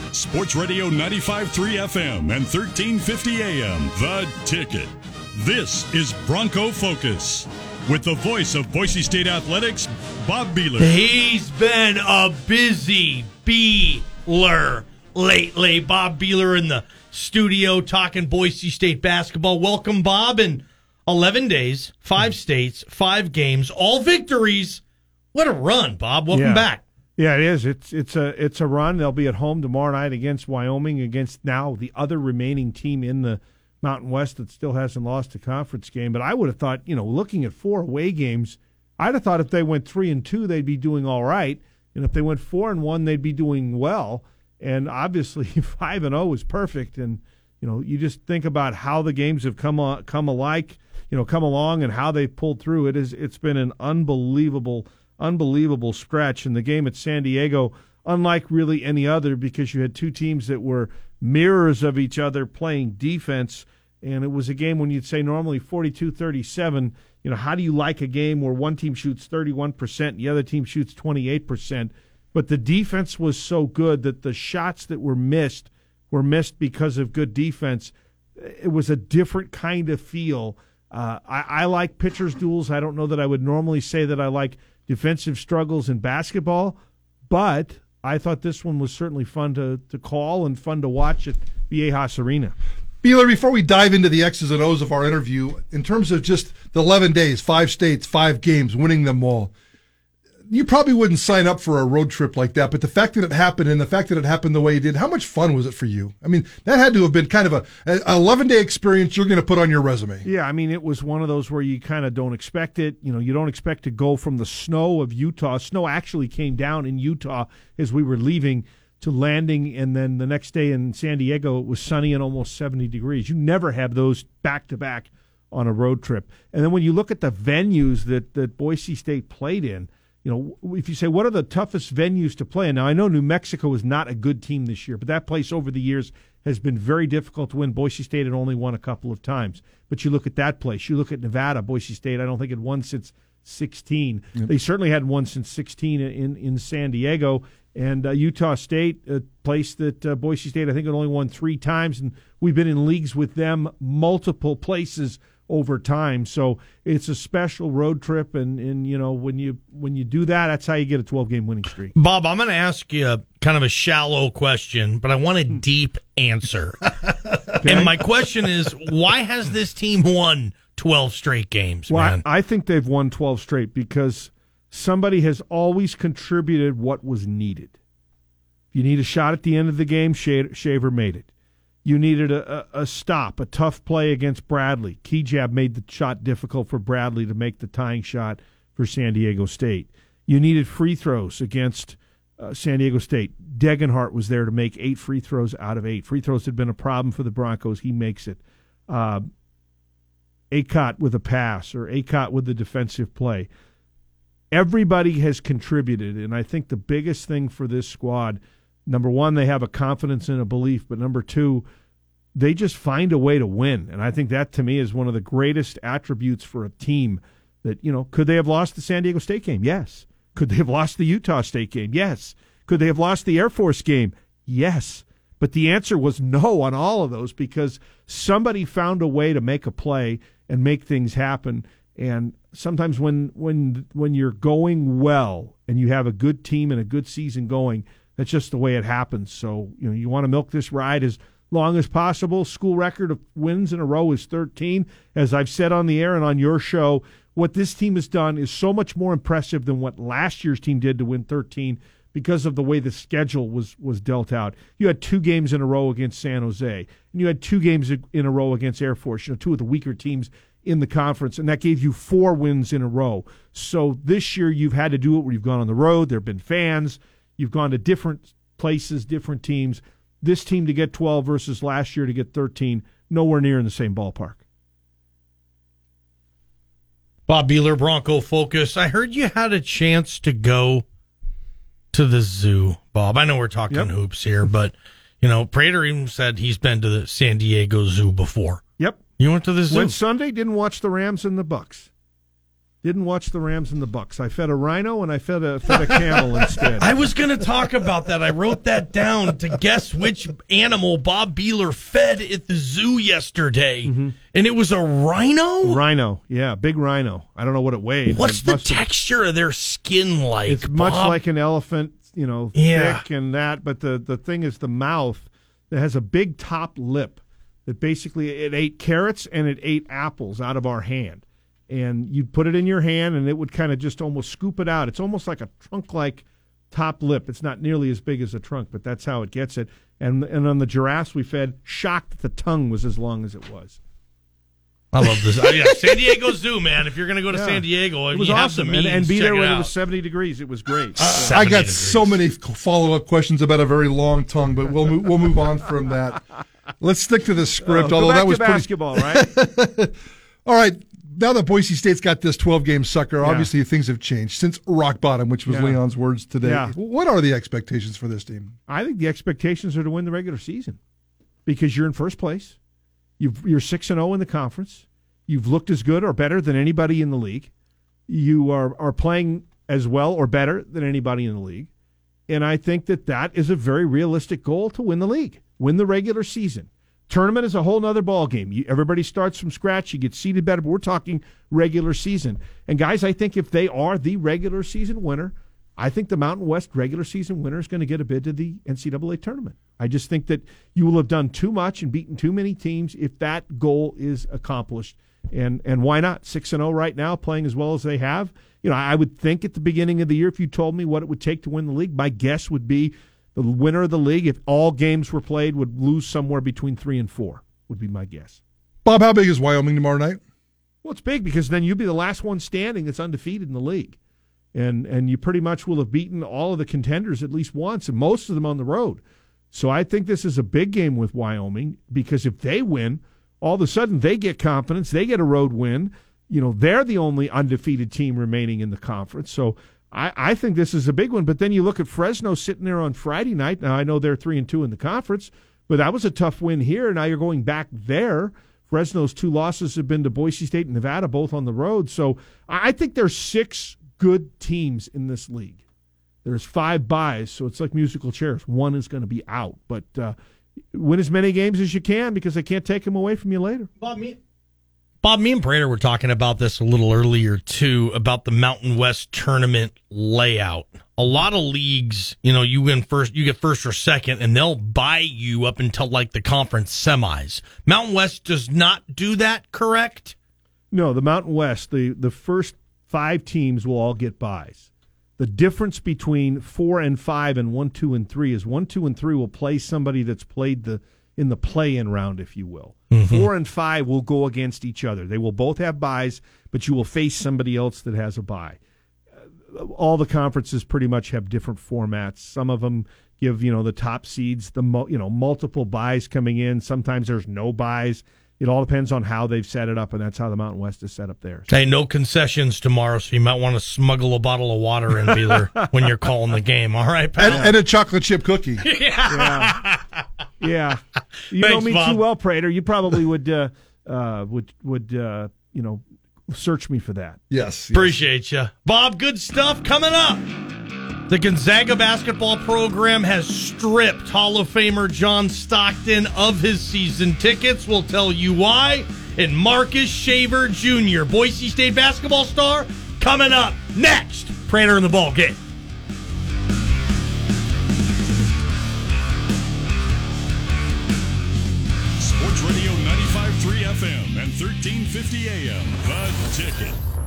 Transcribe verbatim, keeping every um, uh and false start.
Sports Radio ninety-five point three F M and thirteen fifty A M, The Ticket. This is Bronco Focus with the voice of Boise State Athletics, Bob Beeler. He's been a busy Beeler lately. Bob Beeler in the studio talking Boise State basketball. Welcome, Bob. In eleven days, five states, five games, all victories. What a run, Bob. Welcome yeah. back. Yeah, it is. It's it's a it's a run. They'll be at home tomorrow night against Wyoming, against now the other remaining team in the Mountain West that still hasn't lost a conference game. But I would have thought, you know, looking at four away games, I'd have thought if they went three and two, they'd be doing all right, and if they went four and one, they'd be doing well. And obviously, five and zero is perfect. And you know, you just think about how the games have come on, come alike, you know, come along, and how they pulled through. It is it's been an unbelievable. Unbelievable stretch. In the game at San Diego, unlike really any other, because you had two teams that were mirrors of each other playing defense, and it was a game when you'd say normally forty-two thirty-seven, you know, how do you like a game where one team shoots thirty-one percent and the other team shoots twenty-eight percent? But the defense was so good that the shots that were missed were missed because of good defense. It was a different kind of feel. Uh, I, I like pitchers' duels. I don't know that I would normally say that I like defensive struggles in basketball, but I thought this one was certainly fun to, to call and fun to watch at Viejas Arena. Beeler, before we dive into the X's and O's of our interview, in terms of just the eleven days, five states, five games, winning them all, you probably wouldn't sign up for a road trip like that, but the fact that it happened and the fact that it happened the way it did, how much fun was it for you? I mean, that had to have been kind of a, an eleven-day experience you're going to put on your resume. Yeah, I mean, it was one of those where you kind of don't expect it. You know, you don't expect to go from the snow of Utah. Snow actually came down in Utah as we were leaving to landing, and then the next day in San Diego, it was sunny and almost seventy degrees. You never have those back-to-back on a road trip. And then when you look at the venues that, that Boise State played in, you know, if you say, what are the toughest venues to play in? Now, I know New Mexico is not a good team this year, but that place over the years has been very difficult to win. Boise State had only won a couple of times. But you look at that place. You look at Nevada, Boise State, I don't think it won since sixteen. Yep. They certainly hadn't won since sixteen in, in San Diego. And uh, Utah State, a place that uh, Boise State, I think, had only won three times. And we've been in leagues with them multiple places over time. So it's a special road trip, and, and you know, when you when you do that, that's how you get a twelve-game winning streak. Bob, I'm going to ask you a, kind of a shallow question, but I want a deep answer. Okay. And my question is, why has this team won twelve straight games, well, man? I, I think they've won twelve straight because somebody has always contributed what was needed. If you need a shot at the end of the game, Shaver made it. You needed a, a, a stop, a tough play against Bradley. Kejab made the shot difficult for Bradley to make the tying shot for San Diego State. You needed free throws against uh, San Diego State. Degenhart was there to make eight free throws out of eight. Free throws had been a problem for the Broncos. He makes it. Uh, Acott with a pass, or Acott with the defensive play. Everybody has contributed, and I think the biggest thing for this squad, number one, they have a confidence and a belief, but number two, they just find a way to win. And I think that, to me, is one of the greatest attributes for a team that, you know, could they have lost the San Diego State game? Yes. Could they have lost the Utah State game? Yes. Could they have lost the Air Force game? Yes. But the answer was no on all of those, because somebody found a way to make a play and make things happen. And sometimes when when when you're going well and you have a good team and a good season going, that's just the way it happens. So, you know, you want to milk this ride as long as possible. School record of wins in a row is thirteen. As I've said on the air and on your show, what this team has done is so much more impressive than what last year's team did to win thirteen, because of the way the schedule was was dealt out. You had two games in a row against San Jose, and you had two games in a row against Air Force, you know, two of the weaker teams in the conference, and that gave you four wins in a row. So this year you've had to do it where you've gone on the road, there have been fans, you've gone to different places, different teams. This team to get twelve versus last year to get thirteen, nowhere near in the same ballpark. Bob Beeler, Bronco Focus. I heard you had a chance to go to the zoo, Bob. I know we're talking yep. hoops here, but, you know, Prater even said he's been to the San Diego Zoo before. Yep. You went to the zoo? Went Sunday, didn't watch the Rams and the Bucks. Didn't watch the Rams and the Bucks. I fed a rhino and I fed a fed a camel instead. I was going to talk about that. I wrote that down to guess which animal Bob Beeler fed at the zoo yesterday, mm-hmm. and it was a rhino. Rhino, yeah, big rhino. I don't know what it weighed. What's it the texture of their skin like? It's Bob? much like an elephant, you know, yeah. thick and that. But the the thing is, the mouth that has a big top lip that basically it ate carrots and it ate apples out of our hand. And you'd put it in your hand, and it would kind of just almost scoop it out. It's almost like a trunk-like top lip. It's not nearly as big as a trunk, but that's how it gets it. And and on the giraffes we fed, shocked that the tongue was as long as it was. I love this. Oh, yeah, San Diego Zoo, man. If you're going to go to yeah. San Diego, it was you awesome. have the means, and, and be check there it when out. it was seventy degrees. It was great. Uh, I got degrees. so many follow-up questions about a very long tongue, but we'll move, we'll move on from that. Let's stick to the script. Oh, although go back that was to basketball, pretty... right? All right. Now that Boise State's got this twelve-game sucker, yeah. obviously things have changed since rock bottom, which was yeah. Leon's words today. Yeah. What are the expectations for this team? I think the expectations are to win the regular season because you're in first place. You've, you're six and zero in the conference. You've looked as good or better than anybody in the league. You are are playing as well or better than anybody in the league, and I think that that is a very realistic goal to win the league, win the regular season. Tournament is a whole nother ball game. You, everybody starts from scratch. You get seeded better, but we're talking regular season. And, guys, I think if they are the regular season winner, I think the Mountain West regular season winner is going to get a bid to the N C double A tournament. I just think that you will have done too much and beaten too many teams if that goal is accomplished. And and why not? six and oh right now, playing as well as they have. You know, I would think at the beginning of the year, if you told me what it would take to win the league, my guess would be the winner of the league, if all games were played, would lose somewhere between three and four, would be my guess. Bob, how big is Wyoming tomorrow night? Well, it's big because then you'll be the last one standing that's undefeated in the league. And and you pretty much will have beaten all of the contenders at least once, and most of them on the road. So I think this is a big game with Wyoming because if they win, all of a sudden they get confidence, they get a road win. You know, they're the only undefeated team remaining in the conference. So I, I think this is a big one, but then you look at Fresno sitting there on Friday night. Now, I know they're three and two in the conference, but that was a tough win here. Now you're going back there. Fresno's two losses have been to Boise State and Nevada, both on the road. So I think there's six good teams in this league. There's five byes, so it's like musical chairs. One is going to be out, but uh, win as many games as you can because they can't take them away from you later. Bob, me. Bob, me and Prater were talking about this a little earlier, too, about the Mountain West tournament layout. A lot of leagues, you know, you win first, you get first or second, and they'll buy you up until, like, the conference semis. Mountain West does not do that, correct? No, the Mountain West, the, the first five teams will all get buys. The difference between four and five and one, two, and three is one, two, and three will play somebody that's played the in the play-in round, if you will. Mm-hmm. Four and five will go against each other. They will both have buys, but you will face somebody else that has a bye. Uh, all the conferences pretty much have different formats. Some of them give, you know, the top seeds, the mo- you know, multiple buys coming in. Sometimes there's no buys. It all depends on how they've set it up, and that's how the Mountain West is set up there. Hey, no concessions tomorrow, so you might want to smuggle a bottle of water in, Beeler, when you're calling the game. All right, pal? And, and a chocolate chip cookie. yeah. Yeah. You Thanks, know me Bob. too well, Prater. You probably would, uh, uh, would, would uh, you know, search me for that. Yes. yes. Appreciate you. Bob, good stuff coming up. The Gonzaga basketball program has stripped Hall of Famer John Stockton of his season tickets. We'll tell you why. And Marcus Shaver Junior, Boise State basketball star, coming up next. Prater in the ball game. Sports Radio ninety-five point three F M and thirteen fifty A M. The Ticket.